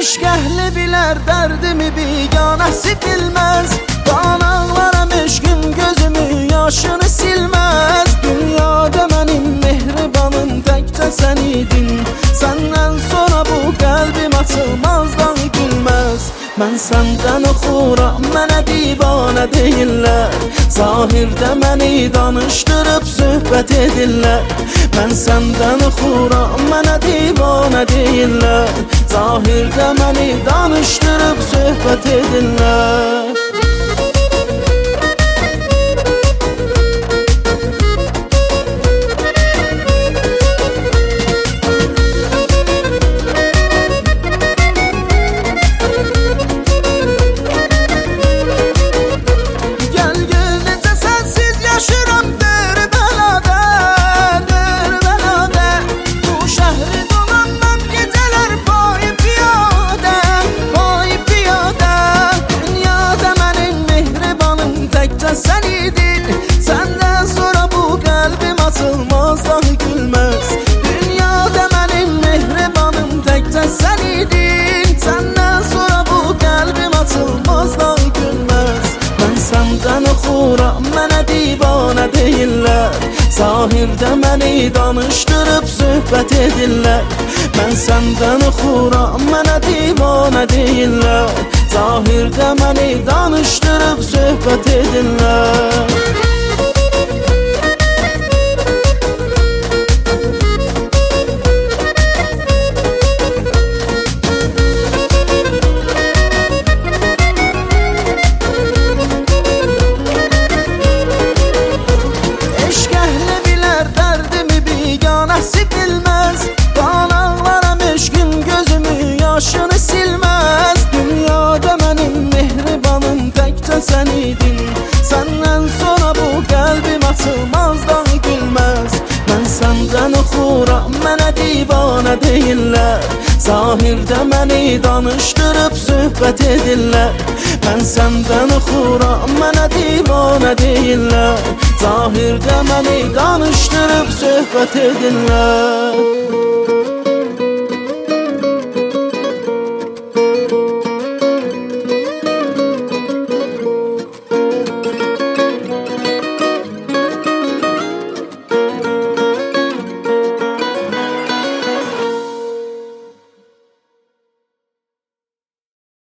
Eşq əhli bilər dərdimi, biganəsi bilməz. Qanaqlaram eşqim gözümü, yaşını silməz. Dünyada mənim mehribanım təkcə sən idin. Səndən sonra bu qəlbim açılmazdan gülməz. Mən səndən oxuram, mənə divanə deyirlər. Zahirdə məni danışdırıb söhbət edirlər. Mən səndən oxuram, mənə divanə deyirlər. Zahirdə məni danışdırıb söhbət edirlər. Sen idin, senden sonra bu kalbim açılmazdan gülmez. Dünyada benim mehribanım təkcə sen idin. Senden sonra bu kalbim açılmazdan gülmez. Ben senden oxuram, mənə divanə deyirlər. Zahirdə məni danışdırıb söhbət edirlər. Ben senden oxuram, mənə divanə deyirlər. Zahirdə məni danışdırıb söhbət edirlər. Eşq əhli bilər dərdimi, biganəsi bilməz. Qanaqlaram eşqim gözümü, yaşını silməz. Dünyada mənim mehribanım təkcə sən idin. Səndən sonra bu qəlbim açılmazdan gülməz. Mən səndən oxuram, mənə divanə deyirlər. Zahirdə məni danışdırıb söhbət edirlər. Mən səndən oxuram, mənə divanə deyirlər. Zahirdə məni danışdırıb söhbət edirlər.